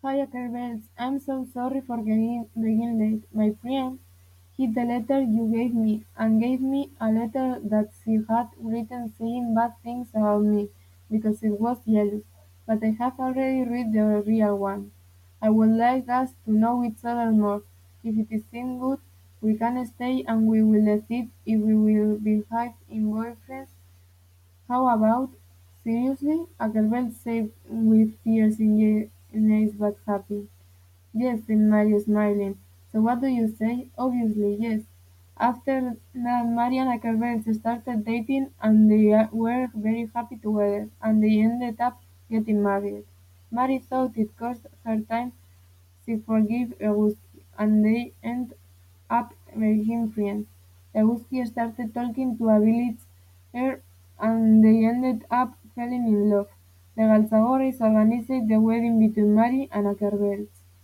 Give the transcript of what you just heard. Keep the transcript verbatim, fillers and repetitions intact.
Hi, Ackerbells. I'm so sorry for getting being late. My friend hid the letter you gave me and gave me a letter that she had written saying bad things about me because it was jealous. But I have already read the real one. I would like us to know each other more. If it seems good, we can stay and we will decide if we will behave in boyfriends. How about, seriously? Ackerbell said with tears in ye- in eyes but happy. Yes, said Mario, smiling. So what do you say? Obviously, yes. After that, Mary and Ackerbell started dating and they uh, were very happy together, and they ended up getting married. Mary thought it cost her time she forgave Egusky, and they ended up becoming friends. Egusky started talking to a villager, and they ended up falling in love. The Galzagorris organized the wedding between Mary and Ackerbell.